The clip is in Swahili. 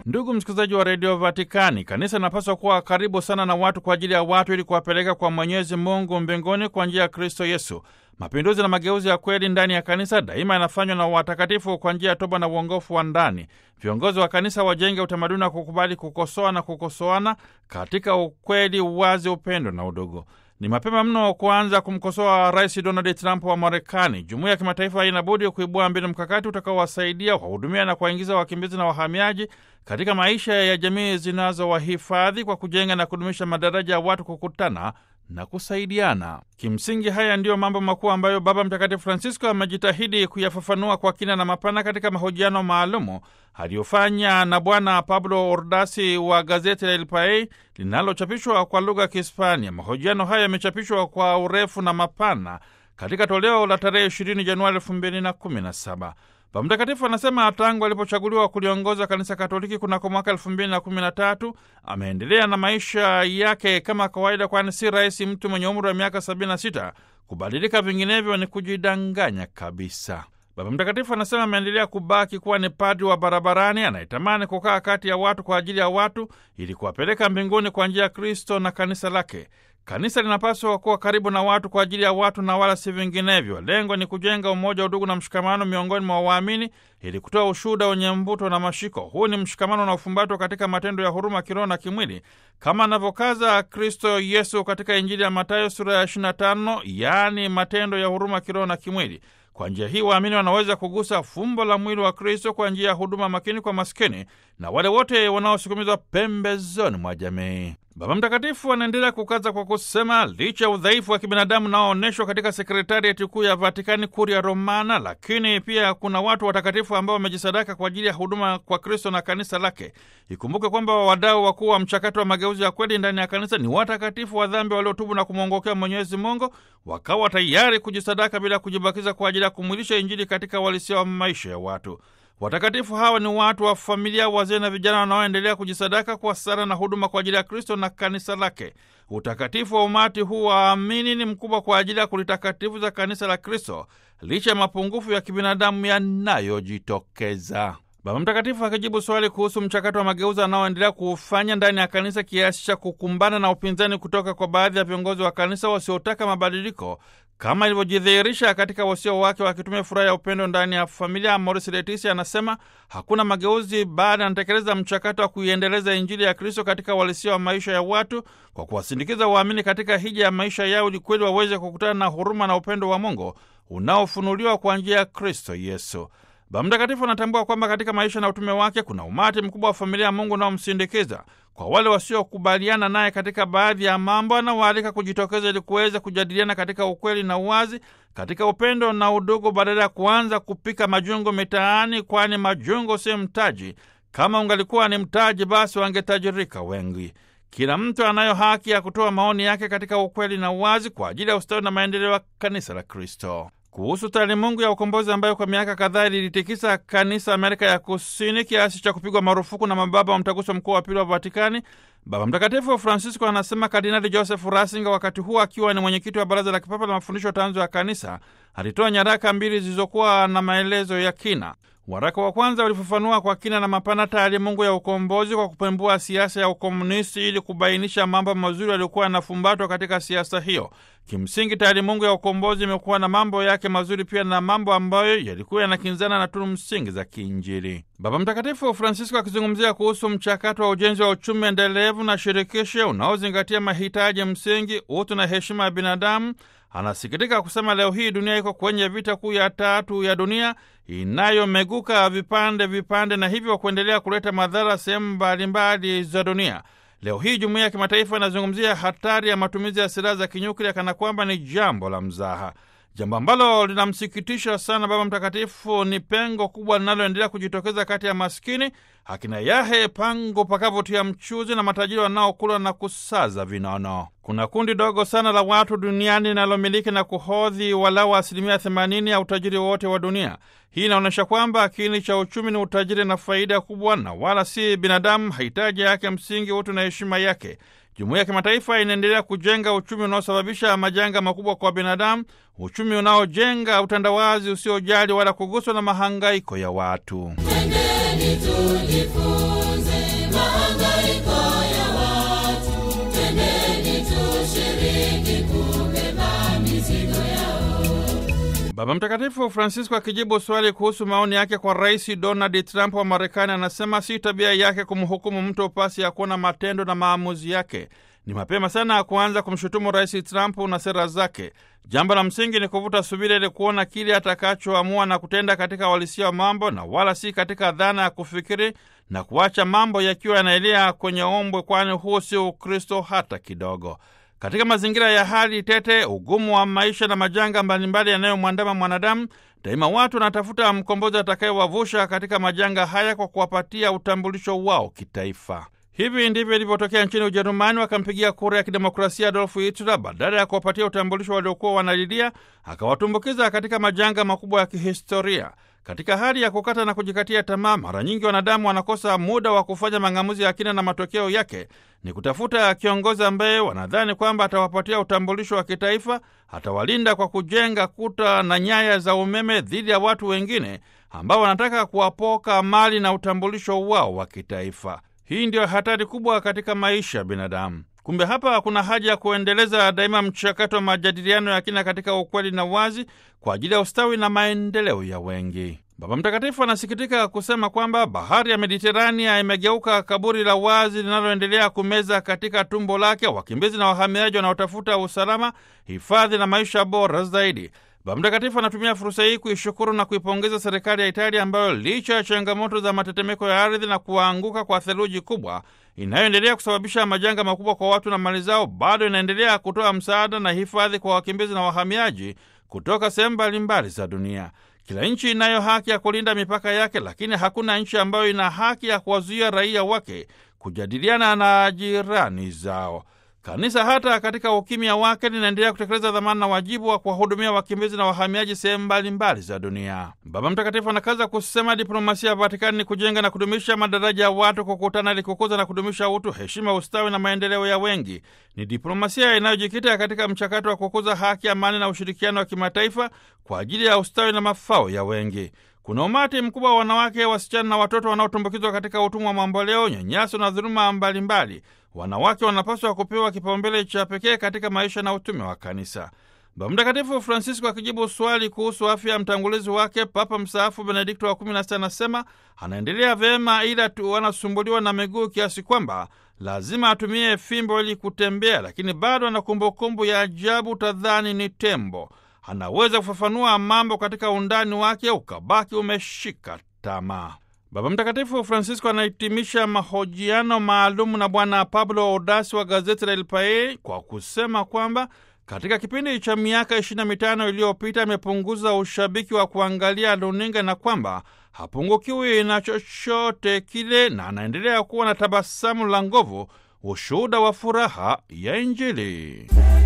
Ndugu msikilizaji wa redio Vatikani, kanisa linapaswa kuwa karibu sana na watu kwa ajili ya watu ili kuwapeleka kwa Mwenyezi Mungu mbinguni kwa njia ya Kristo Yesu. Mapinduzi na mageuzi ya kweli ndani ya kanisa daima yanafanywa na watakatifu kwa njia ya toba na uongofu wa ndani. Viongozi wa kanisa wajenge utamaduni wa kukubali kukosoa na kukosoana katika ukweli, uwazi, upendo na udugu. Ni mapema mno kuanza kumkosoa Rais Donald Trump wa Marekani. Jumuiya ya kimataifa haina budi kuibua mbinu mkakati utakaowasaidia wahudumia na kuwaingiza wakimbizi na wahamiaji katika maisha ya jamii zinazowahifadhi kwa kujenga na kudumisha madaraja ya watu kukutana na kusaidiana. Kimsingi haya ndiyo mambo makuu ambayo Baba Mtakatifu Francisco amejitahidi kuyafafanua kwa kina na mapana katika mahojiano maalumu aliyofanya na Bwana Pablo Ordasi wa gazeti la El País linalochapishwa kwa lugha ya Kihispania. Mahojiano haya yamechapishwa kwa urefu na mapana katika toleo la tarehe 20 Januari 2017. Baba Mtakatifu anasema tangu alipochaguliwa kuliongoza kanisa Katoliki kunako mwaka 2013 ameendelea na maisha yake kama kawaida, kwani si rahisi mtu mwenye umri wa miaka 76 kubadilika, vinginevyo ni kujidanganya kabisa. Baba Mtakatifu anasema ameendelea kubaki kuwa ni padri wa barabarani anayetamani kukaa kati ya watu kwa ajili ya watu ili kuwapeleka mbinguni kwa njia ya Kristo na kanisa lake. Kanisa linapaswa kuwa karibu na watu kwa ajili ya watu na wala si vinginevyo. Lengo ni kujenga umoja, udugu na mshikamano miongoni mwa waamini ili kutoa ushuhuda wenye mvuto na mashiko. Huu ni mshikamano na ufumbatwa katika matendo ya huruma kiroho na kimwili kama anavyokaza Kristo Yesu katika Injili ya Mathayo sura ya 25, yaani matendo ya huruma kiroho na kimwili. Kwa njia hii waamini wanaweza kugusa fumbo la mwili wa Kristo kwa njia ya huduma makini kwa maskini na wale wote wanaosukumizwa pembezoni mwa jamii. Baba Mtakatifu anaendelea kukaza kwa kusema licha ya udhaifu wa kibinadamu unaoonyeshwa katika sekretarieti kuu ya Vatikani, Kuria Romana, lakini pia kuna watu watakatifu ambao wamejisadaka kwa ajili ya huduma kwa Kristo na kanisa lake. Ikumbuke kwamba wadau wakuu wa mchakato wa mageuzi ya kweli ndani ya kanisa ni watakatifu wa dhambi waliotubu na kumwongokea Mwenyezi Mungu, wakawa tayari kujisadaka bila kujibakiza kwa ajili ya kumwilisha Injili katika uhalisia wa maisha ya watu. Watakatifu hawa ni watu wa familia, wazee na vijana wanaoendelea kujisadaka kwa sala na huduma kwa ajili ya Kristo na kanisa lake. Utakatifu wa umati huu waamini ni mkubwa kwa ajili ya kulitakatifu za kanisa la Kristo licha ya mapungufu ya kibinadamu yanayojitokeza. Baba Mtakatifu akijibu swali kuhusu mchakato wa mageuzi anaoendelea kuufanya ndani ya kanisa kiasi cha kukumbana na upinzani kutoka kwa baadhi ya viongozi wa kanisa wasiotaka mabadiliko kama ilivyojidhihirisha katika wasio wake wakitumia furaha ya upendo ndani ya familia, Amoris Laetitia anasema hakuna mageuzi baada anatekeleza mchakato wa kuiendeleza Injili ya Kristo katika uhalisia wa maisha ya watu kwa kuwasindikiza waamini katika hija ya maisha yao ili kweli waweze kukutana na huruma na upendo wa Mungu unaofunuliwa kwa njia ya Kristo Yesu. Baba Mtakatifu anatambua kwamba katika maisha na utume wake kuna umati mkubwa wa familia ya Mungu unaomsindikiza. Kwa wale wasiokubaliana naye katika baadhi ya mambo, anawaalika kujitokeza ili kuweza kujadiliana katika ukweli na uwazi, katika upendo na udugu, badala ya kuanza kupika majungu mitaani, kwani majungu si mtaji. Kama ungalikuwa ni mtaji, basi wangetajirika wengi. Kila mtu anayo haki ya kutoa maoni yake katika ukweli na uwazi kwa ajili ya ustawi na maendeleo ya kanisa la Kristo. Kuhusu taalimungu ya ukombozi ambayo kwa miaka kadhaa ilitikisa kanisa Amerika ya Kusini kiasi cha kupigwa marufuku na mababa wa mtaguso mkuu wa pili wa Vatikani, Baba Mtakatifu Francisco anasema Kardinali Joseph Ratzinger, wakati huo akiwa ni mwenyekiti wa Baraza la Kipapa la Mafundisho Tanzu ya Kanisa, alitoa nyaraka mbili zilizokuwa na maelezo ya kina. Waraka wa kwanza ulifafanua kwa kina na mapana taalimungu ya ukombozi kwa kupembua siasa ya ukomunisti ili kubainisha mambo mazuri yaliyokuwa yanafumbatwa katika siasa hiyo. Kimsingi taalimungu ya ukombozi imekuwa na mambo yake mazuri pia na mambo ambayo yalikuwa yanakinzana na tunu msingi za kiinjili. Baba Mtakatifu Francisco akizungumzia kuhusu mchakato wa ujenzi wa uchumi endelevu na shirikishi unaozingatia mahitaji msingi, utu na heshima ya binadamu, anasikitika kusema leo hii dunia iko kwenye vita kuu ya tatu ya dunia inayomeguka vipande vipande na hivyo kuendelea kuleta madhara sehemu mbalimbali za dunia. Leo hii jumuiya ya kimataifa inazungumzia hatari ya matumizi ya silaha za kinyuklia kana kwamba ni jambo la mzaha. Jambo ambalo linamsikitisha sana Baba Mtakatifu ni pengo kubwa linaloendelea kujitokeza kati ya maskini, akina yahe pango pakavotia mchuzi, na matajiri wanaokula na kusaza vinono. Kuna kundi dogo sana la watu duniani linalomiliki na kuhodhi walau 80% ya utajiri wote wa dunia. Hii inaonyesha kwamba kiini cha uchumi ni utajiri na faida kubwa, na wala si binadamu, hahitaji yake msingi, utu na heshima yake. Jumuiya ya kimataifa inaendelea kujenga uchumi unaosababisha majanga makubwa kwa binadamu, uchumi unaojenga utandawazi usiojali wala kuguswa na mahangaiko ya watu. Twendeni tujifunze Baba Mtakatifu Francisco akijibu swali kuhusu maoni yake kwa Rais Donald Trump wa Marekani anasema si tabia yake kumhukumu mtu pasi ya kuona matendo na maamuzi yake. Ni mapema sana kuanza kumshutumu Rais Trump na sera zake. Jambo la msingi ni kuvuta subira ili kuona kile atakachoamua na kutenda katika uhalisia wa mambo, na wala si katika dhana ya kufikiri na kuacha mambo yakiwa yanaelea kwenye ombwe, kwani huu si Ukristo hata kidogo. Katika mazingira ya hali tete, ugumu wa maisha na majanga mbalimbali yanayomwandama mwanadamu, daima watu wanatafuta mkombozi atakayewavusha katika majanga haya kwa kuwapatia utambulisho wao kitaifa. Hivi ndivyo ilivyotokea nchini Ujerumani. Wakampigia kura ya kidemokrasia Adolf Hitler, badala ya kuwapatia utambulisho waliokuwa wanalilia, akawatumbukiza katika majanga makubwa ya kihistoria. Katika hali ya kukata na kujikatia tamaa, mara nyingi wanadamu wanakosa muda wa kufanya mang'amuzi ya kina, na matokeo yake ni kutafuta kiongozi ambaye wanadhani kwamba atawapatia utambulisho wa kitaifa, atawalinda kwa kujenga kuta na nyaya za umeme dhidi ya watu wengine ambao wanataka kuwapoka mali na utambulisho wao wa kitaifa. Hii ndio hatari kubwa katika maisha ya binadamu. Kumbe hapa kuna haja ya kuendeleza daima mchakato wa majadiliano ya kina katika ukweli na wazi kwa ajili ya ustawi na maendeleo ya wengi. Baba Mtakatifu anasikitika kusema kwamba bahari ya Mediterania imegeuka kaburi la wazi linaloendelea kumeza katika tumbo lake wakimbizi na wahamiaji wanaotafuta usalama, hifadhi na maisha bora zaidi. Baba Mtakatifu anatumia fursa hii kuishukuru na kuipongeza serikali ya Italia ambayo licha ya changamoto za matetemeko ya ardhi na kuanguka kwa theluji kubwa inayoendelea kusababisha majanga makubwa kwa watu na mali zao, bado inaendelea kutoa msaada na hifadhi kwa wakimbizi na wahamiaji kutoka sehemu mbalimbali za dunia. Kila nchi inayo haki ya kulinda mipaka yake, lakini hakuna nchi ambayo ina haki ya kuwazuia raia wake kujadiliana na jirani zao. Kanisa hata katika ukimya wake linaendelea kutekeleza dhamana na wajibu wa kuwahudumia wakimbizi na wahamiaji sehemu mbalimbali za dunia. Baba Mtakatifu anakaza kusema diplomasia ya Vatikani ni kujenga na kudumisha madaraja ya watu kukutana ili kukuza na kudumisha utu, heshima, ustawi na maendeleo ya wengi. Ni diplomasia inayojikita katika mchakato wa kukuza haki, amani na ushirikiano wa kimataifa kwa ajili ya ustawi na mafao ya wengi. Kuna umati mkubwa wa wanawake, wasichana na watoto wanaotumbukizwa katika utumwa wa mamboleo, nyanyaso na dhuluma mbalimbali. Wanawake wanapaswa kupewa kipaumbele cha pekee katika maisha na utume wa kanisa. Baba Mtakatifu Francisco akijibu swali kuhusu afya ya mtangulizi wake Papa mstaafu Benedikto wa 16 anasema anaendelea vyema, ila tu anasumbuliwa na miguu kiasi kwamba lazima atumie fimbo ili kutembea, lakini bado ana kumbukumbu ya ajabu, tadhani ni tembo. Anaweza kufafanua mambo katika undani wake, ukabaki umeshika tamaa. Baba Mtakatifu Francisco anahitimisha mahojiano maalumu na Bwana Pablo Odasi wa gazeti la El Pais kwa kusema kwamba katika kipindi cha miaka 25 iliyopita amepunguza ushabiki wa kuangalia runinga na kwamba hapungukiwi na chochote kile, na anaendelea kuwa na tabasamu la nguvu, ushuhuda wa furaha ya Injili.